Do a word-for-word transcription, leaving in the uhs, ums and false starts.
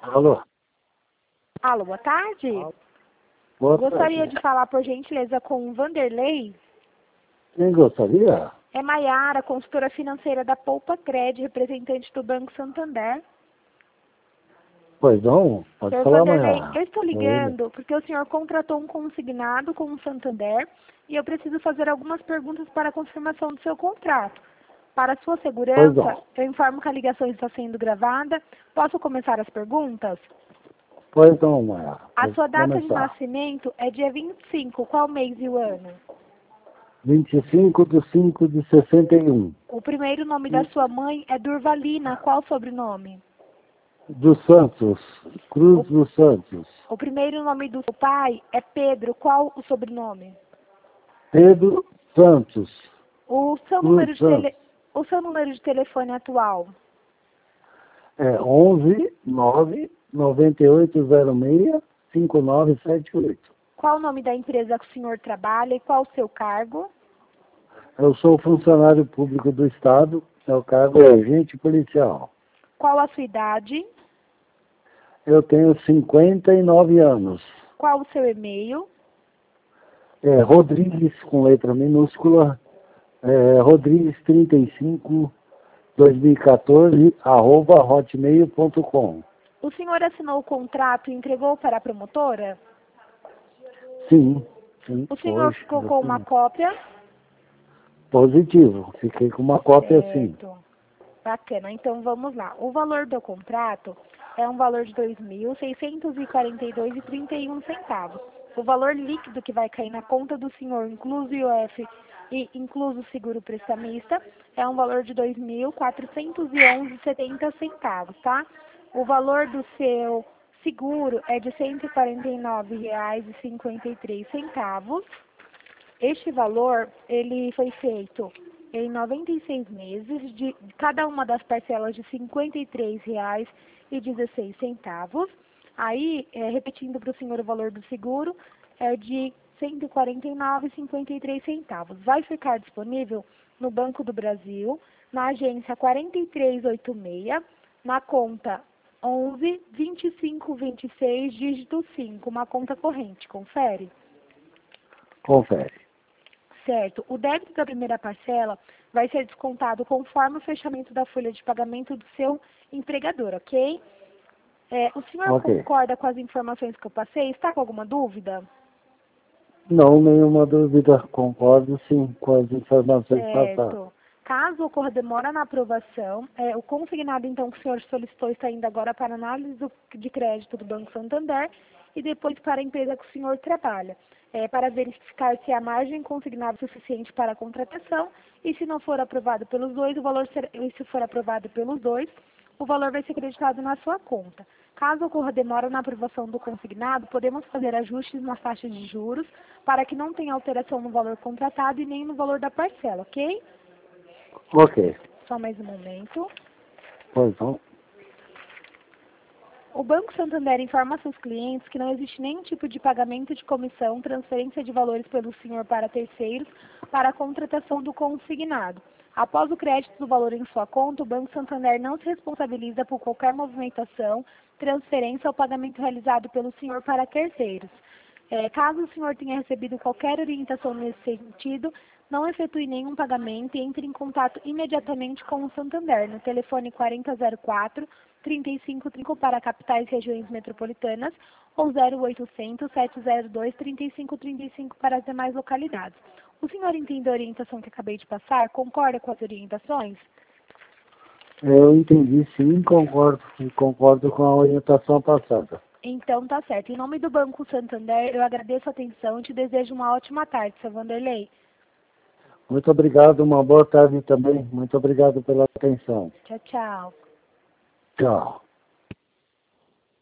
Alô? Alô, boa tarde. Boa Gostaria tarde. de falar, por gentileza, com o Vanderlei. Quem gostaria? É Maiara, consultora financeira da Poupa Cred, representante do Banco Santander. Pois não, pode Senhor falar, Vanderlei, Maiara. eu estou ligando porque o senhor contratou um consignado com o Santander e eu preciso fazer algumas perguntas para a confirmação do seu contrato. Para sua Pois segurança, não. eu informo que a ligação está sendo gravada. Posso começar as perguntas? Pois não, Maiara. A Pode sua data de começar. nascimento é dia vinte e cinco. Qual mês e o ano? vinte e cinco de cinco de sessenta e um. O primeiro nome da sua mãe é Durvalina. Qual o sobrenome? Dos Santos. Cruz dos Santos. O primeiro nome do seu pai é Pedro. Qual o sobrenome? Pedro Santos. O seu Cruz número de, Santos. tele... o seu número de telefone atual? É onze nove nove oito zero seis cinco nove sete oito. Qual o nome da empresa que o senhor trabalha e qual o seu cargo? Eu sou funcionário público do Estado. Meu cargo é agente policial. Qual a sua idade? Eu tenho cinquenta e nove anos. Qual o seu e-mail? É Rodrigues, com letra minúscula, é, Rodrigues trinta e cinco, dois mil e quatorze, arroba hotmail ponto com. O senhor assinou o contrato e entregou para a promotora? Sim, sim, O senhor hoje. ficou com uma cópia? Positivo, fiquei com uma cópia sim. Certo. Bacana. Então vamos lá. O valor do contrato é um valor de dois mil seiscentos e quarenta e dois reais e trinta e um centavos. O valor líquido que vai cair na conta do senhor, incluso I O F e incluso o seguro prestamista, é um valor de dois mil quatrocentos e onze reais e setenta centavos, tá? O valor do seu seguro é de cento e quarenta e nove reais e cinquenta e três centavos. Este valor, ele foi feito em noventa e seis meses, de cada uma das parcelas de cinquenta e três reais e dezesseis centavos. Aí, é, repetindo para o senhor o valor do seguro, é de cento e quarenta e nove reais e cinquenta e três centavos. Vai ficar disponível no Banco do Brasil, na agência quatro três oito seis, na conta onze, vinte e cinco, vinte e seis, dígito cinco, uma conta corrente. Confere? Confere. Certo. O débito da primeira parcela vai ser descontado conforme o fechamento da folha de pagamento do seu empregador, ok? É, o senhor Ok. concorda com as informações que eu passei? Está com alguma dúvida? Não, nenhuma dúvida. Concordo sim com as informações passadas. Certo. Caso ocorra demora na aprovação, é, o consignado, então, que o senhor solicitou está indo agora para análise do- de crédito do Banco Santander e depois para a empresa que o senhor trabalha, é, para verificar se a margem consignada é suficiente para a contratação e se não for aprovado pelos dois, o valor será, e se for aprovado pelos dois, o valor vai ser creditado na sua conta. Caso ocorra demora na aprovação do consignado, podemos fazer ajustes nas taxas de juros para que não tenha alteração no valor contratado e nem no valor da parcela, ok? Ok. Só mais um momento. Pois não. O Banco Santander informa a seus clientes que não existe nenhum tipo de pagamento de comissão, transferência de valores pelo senhor para terceiros para a contratação do consignado. Após o crédito do valor em sua conta, o Banco Santander não se responsabiliza por qualquer movimentação, transferência ou pagamento realizado pelo senhor para terceiros. É, caso o senhor tenha recebido qualquer orientação nesse sentido, não efetue nenhum pagamento e entre em contato imediatamente com o Santander no telefone quarenta zero quatro, trinta e cinco trinta para capitais e regiões metropolitanas ou zero oitocentos, sete zero dois, trinta e cinco trinta e cinco para as demais localidades. O senhor entende a orientação que acabei de passar? Concorda com as orientações? Eu entendi sim, concordo. E concordo com a orientação passada. Então tá certo. Em nome do Banco Santander, eu agradeço a atenção e te desejo uma ótima tarde, seu Vanderlei. Muito obrigado, uma boa tarde também. Muito obrigado pela atenção. Tchau, tchau. Tchau.